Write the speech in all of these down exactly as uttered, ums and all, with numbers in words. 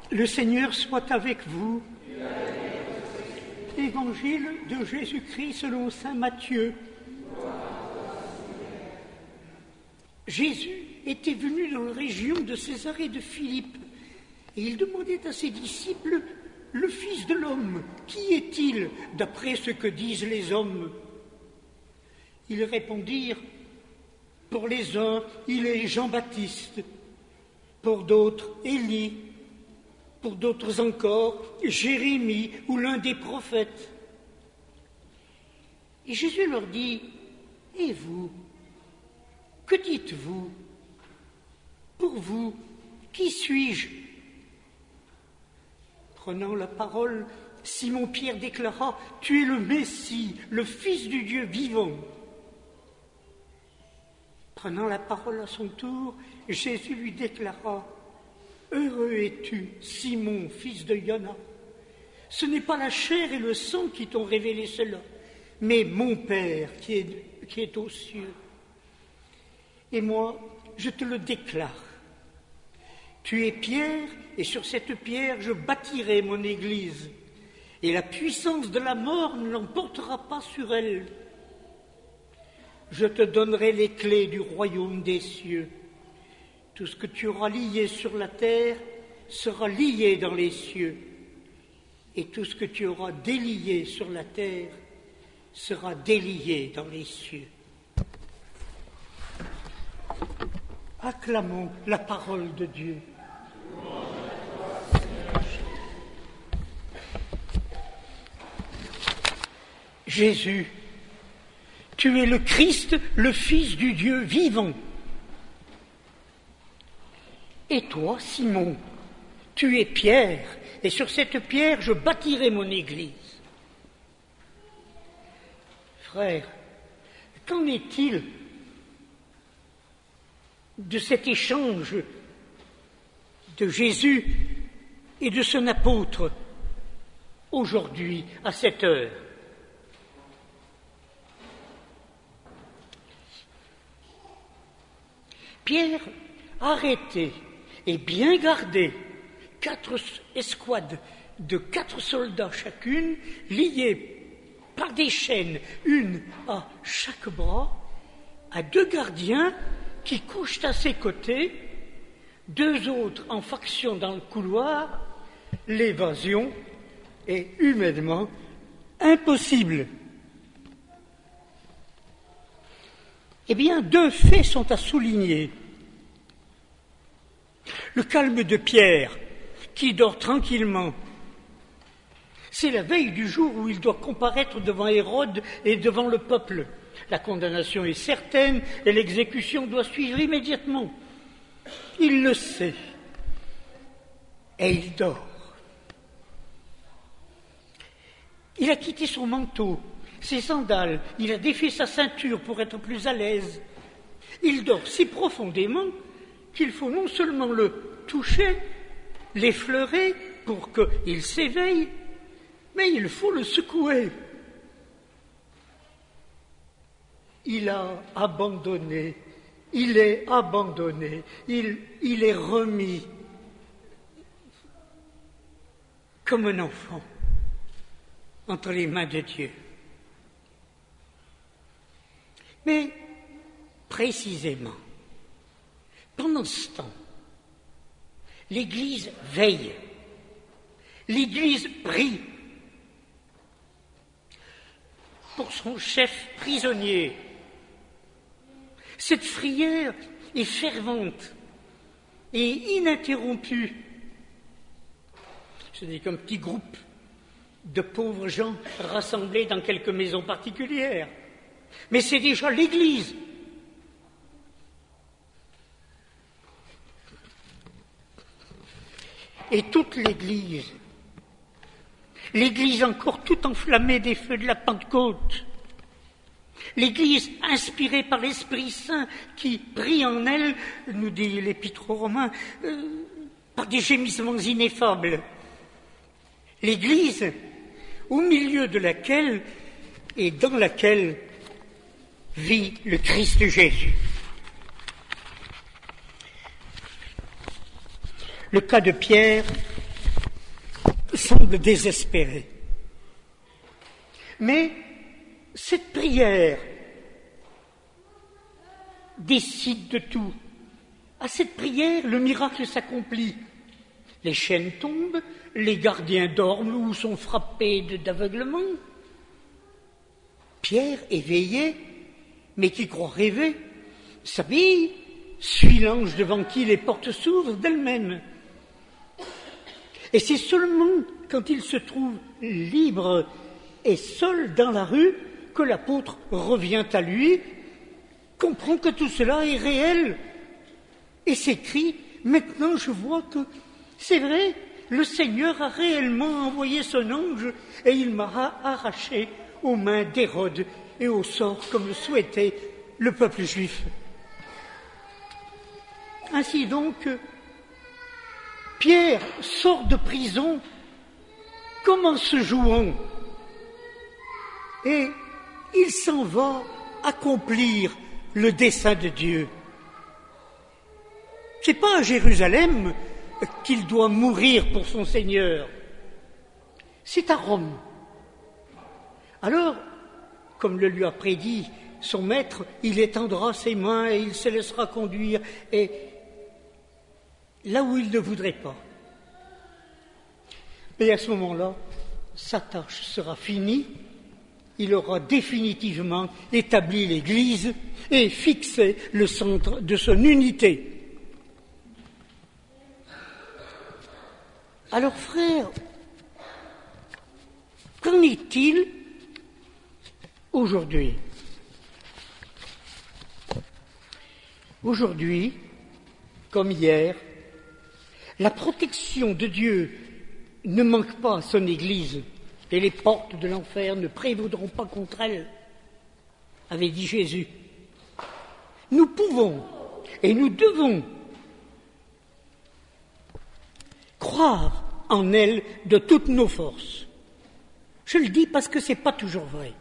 Le Seigneur soit avec vous. Évangile de Jésus-Christ selon saint Matthieu. Jésus était venu dans la région de Césarée de Philippe et il demandait à ses disciples: le Fils de l'homme, qui est-il d'après ce que disent les hommes? Ils répondirent: pour les uns, il est Jean-Baptiste, pour d'autres, Élie, pour d'autres encore, Jérémie ou l'un des prophètes. Et Jésus leur dit: et vous, que dites-vous? Pour vous, qui suis-je? Prenant la parole, Simon-Pierre déclara: tu es le Messie, le Fils du Dieu vivant. Prenant la parole à son tour, Jésus lui déclara: heureux es-tu, Simon, fils de Jona. Ce n'est pas la chair et le sang qui t'ont révélé cela, mais mon Père qui est, qui est aux cieux. Et moi, je te le déclare. Tu es Pierre, et sur cette pierre, je bâtirai mon Église, et la puissance de la mort ne l'emportera pas sur elle. Je te donnerai les clés du royaume des cieux. Tout ce que tu auras lié sur la terre sera lié dans les cieux, et tout ce que tu auras délié sur la terre sera délié dans les cieux. Acclamons la parole de Dieu. Jésus, tu es le Christ, le Fils du Dieu vivant. Et toi, Simon, tu es Pierre, et sur cette pierre, je bâtirai mon Église. Frères, qu'en est-il de cet échange de Jésus et de son apôtre aujourd'hui, à cette heure? Pierre, arrêté et bien gardé, quatre escouades de quatre soldats chacune, liées par des chaînes, une à chaque bras, à deux gardiens qui couchent à ses côtés, deux autres en faction dans le couloir. L'évasion est humainement impossible. Eh bien, deux faits sont à souligner. Le calme de Pierre, qui dort tranquillement. C'est la veille du jour où il doit comparaître devant Hérode et devant le peuple. La condamnation est certaine et l'exécution doit suivre immédiatement. Il le sait. Et il dort. Il a quitté son manteau, ses sandales, il a défait sa ceinture pour être plus à l'aise. Il dort si profondément qu'il faut non seulement le toucher, l'effleurer pour qu'il s'éveille, mais il faut le secouer. Il a abandonné, il est abandonné, il, il est remis comme un enfant entre les mains de Dieu. Mais précisément, pendant ce temps, l'Église veille, l'Église prie pour son chef prisonnier. Cette prière est fervente et ininterrompue. Ce n'est qu'un petit groupe de pauvres gens rassemblés dans quelques maisons particulières, mais c'est déjà l'Église. Et toute l'Église, l'Église encore tout enflammée des feux de la Pentecôte, l'Église inspirée par l'Esprit Saint qui prie en elle, nous dit l'Épître aux Romains, euh, par des gémissements ineffables. L'Église au milieu de laquelle et dans laquelle vit le Christ Jésus. Le cas de Pierre semble désespéré. Mais cette prière décide de tout. À cette prière, le miracle s'accomplit. Les chaînes tombent, les gardiens dorment ou sont frappés d'aveuglement. Pierre, éveillé, mais qui croit rêver, s'habille, suit l'ange devant qui les portes s'ouvrent d'elles-mêmes. Et c'est seulement quand il se trouve libre et seul dans la rue que l'apôtre revient à lui, comprend que tout cela est réel et s'écrie « Maintenant je vois que c'est vrai, le Seigneur a réellement envoyé son ange et il m'a arraché aux mains d'Hérode et au sort comme le souhaitait le peuple juif. » Ainsi donc, Pierre sort de prison comme en se jouant et il s'en va accomplir le dessein de Dieu. C'est pas à Jérusalem qu'il doit mourir pour son Seigneur, c'est à Rome. Alors, comme le lui a prédit son maître, il étendra ses mains et il se laissera conduire et là où il ne voudrait pas. Et à ce moment-là, sa tâche sera finie. Il aura définitivement établi l'Église et fixé le centre de son unité. Alors, frères, qu'en est-il aujourd'hui? Aujourd'hui, comme hier, la protection de Dieu ne manque pas à son Église et les portes de l'enfer ne prévaudront pas contre elle, avait dit Jésus. Nous pouvons et nous devons croire en elle de toutes nos forces. Je le dis parce que ce n'est pas toujours vrai.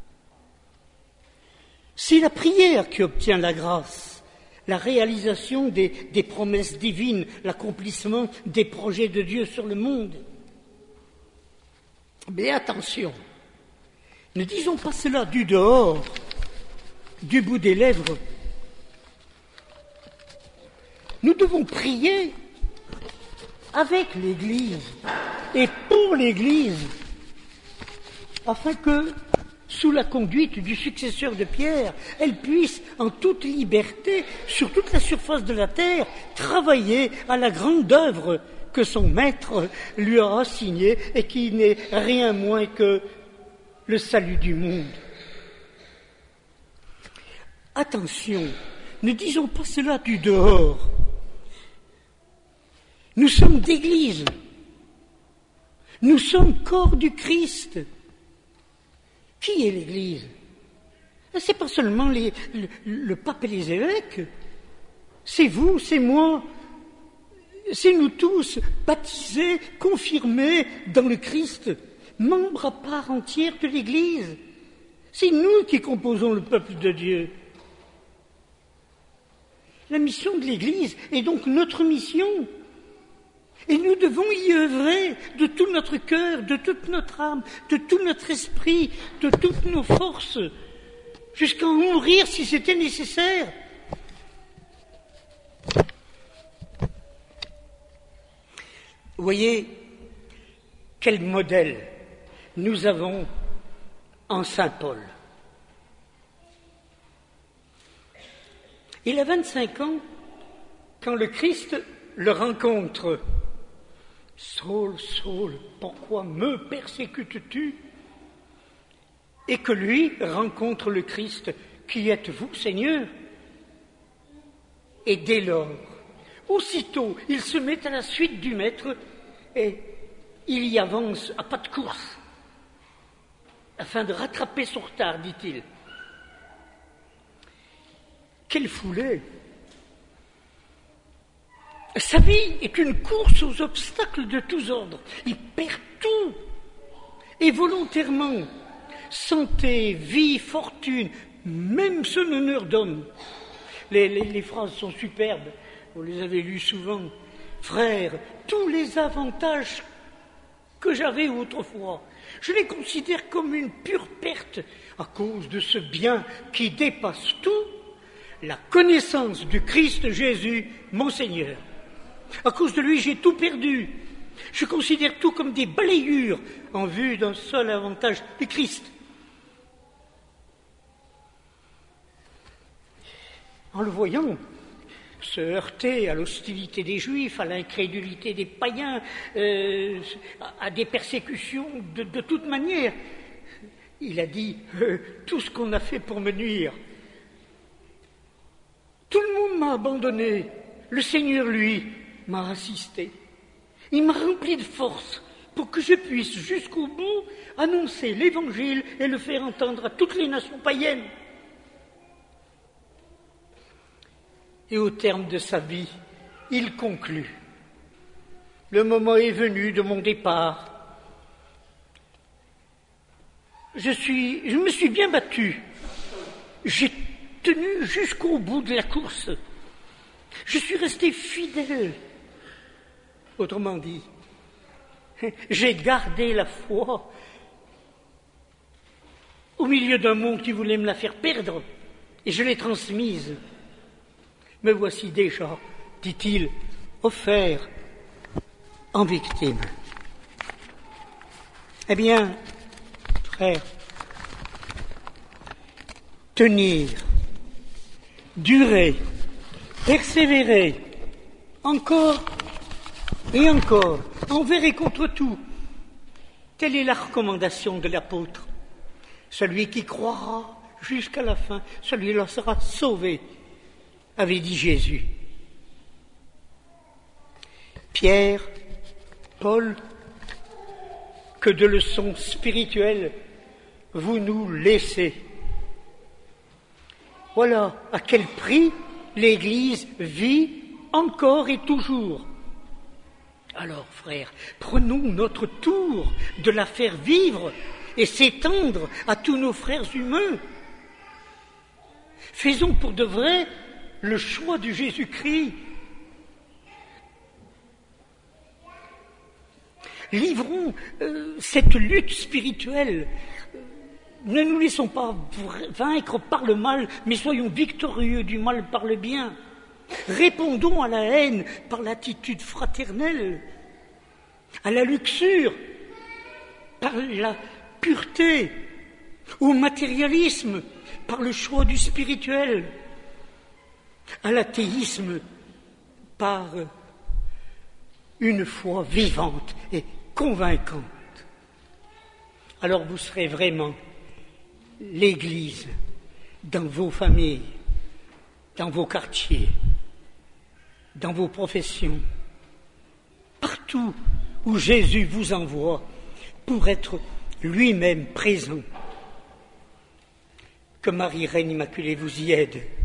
C'est la prière qui obtient la grâce, la réalisation des, des promesses divines, l'accomplissement des projets de Dieu sur le monde. Mais attention, ne disons pas cela du dehors, du bout des lèvres. Nous devons prier avec l'Église et pour l'Église, afin que, sous la conduite du successeur de Pierre, elle puisse, en toute liberté, sur toute la surface de la terre, travailler à la grande œuvre que son maître lui a assignée et qui n'est rien moins que le salut du monde. Attention, ne disons pas cela du dehors. Nous sommes d'Église. Nous sommes corps du Christ. Qui est l'Église? C'est pas seulement les, le, le pape et les évêques. C'est vous, c'est moi. C'est nous tous, baptisés, confirmés dans le Christ, membres à part entière de l'Église. C'est nous qui composons le peuple de Dieu. La mission de l'Église est donc notre mission. Et nous devons y œuvrer de tout notre cœur, de toute notre âme, de tout notre esprit, de toutes nos forces, jusqu'à en mourir si c'était nécessaire. Vous voyez quel modèle nous avons en Saint Paul. Il a vingt-cinq ans quand le Christ le rencontre. « Saul, Saul, pourquoi me persécutes-tu » et que lui rencontre le Christ. « Qui êtes-vous, Seigneur » Et dès lors, aussitôt, il se met à la suite du Maître et il y avance à pas de course, afin de rattraper son retard, dit-il. Quelle foulée! Sa vie est une course aux obstacles de tous ordres. Il perd tout. Et volontairement, santé, vie, fortune, même son honneur d'homme. Les, les, les phrases sont superbes, vous les avez lues souvent. Frères, tous les avantages que j'avais autrefois. Je les considère comme une pure perte à cause de ce bien qui dépasse tout, la connaissance du Christ Jésus, mon Seigneur. À cause de lui, j'ai tout perdu. Je considère tout comme des balayures en vue d'un seul avantage, du Christ. En le voyant se heurter à l'hostilité des Juifs, à l'incrédulité des païens, euh, à des persécutions de, de toute manière, il a dit euh, tout ce qu'on a fait pour me nuire. Tout le monde m'a abandonné. Le Seigneur, lui, m'a assisté. Il m'a rempli de force pour que je puisse jusqu'au bout annoncer l'Évangile et le faire entendre à toutes les nations païennes. Et au terme de sa vie, il conclut. Le moment est venu de mon départ. Je suis, je me suis bien battu. J'ai tenu jusqu'au bout de la course. Je suis resté fidèle. Autrement dit, j'ai gardé la foi au milieu d'un monde qui voulait me la faire perdre, et je l'ai transmise. Me voici déjà, dit-il, offert en victime. Eh bien, frère, tenir, durer, persévérer, encore et encore, envers et contre tout. Telle est la recommandation de l'apôtre. Celui qui croira jusqu'à la fin, celui-là sera sauvé, avait dit Jésus. Pierre, Paul, que de leçons spirituelles vous nous laissez. Voilà à quel prix l'Église vit encore et toujours. Alors, frères, prenons notre tour de la faire vivre et s'étendre à tous nos frères humains. Faisons pour de vrai le choix de Jésus-Christ. Livrons euh, cette lutte spirituelle. Ne nous laissons pas vaincre par le mal, mais soyons victorieux du mal par le bien. Répondons à la haine par l'attitude fraternelle, à la luxure par la pureté, au matérialisme par le choix du spirituel, à l'athéisme par une foi vivante et convaincante. Alors vous serez vraiment l'Église dans vos familles, dans vos quartiers, dans vos professions, partout où Jésus vous envoie pour être lui-même présent. Que Marie Reine Immaculée vous y aide.